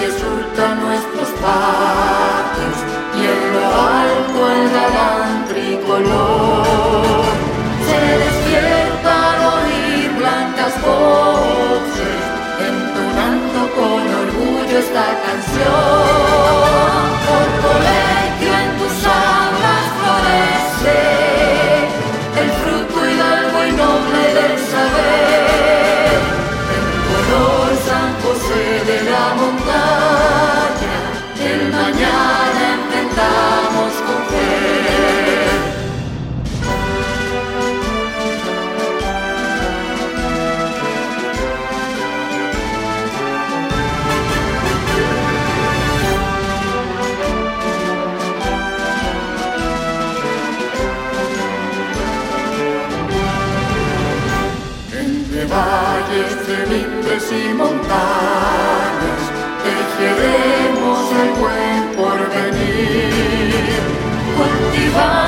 surca nuestros patios y en lo alto el galán tricolor se despierta al oír blancas voces entonando con orgullo esta canción. Por colegio en tus aulas florece el fruto hidalgo y noble del saber, en color San José de la montaña, el mañana enfrentamos con fe. Entre valles de lindes y montañas tejeremos el buen porvenir, cultivar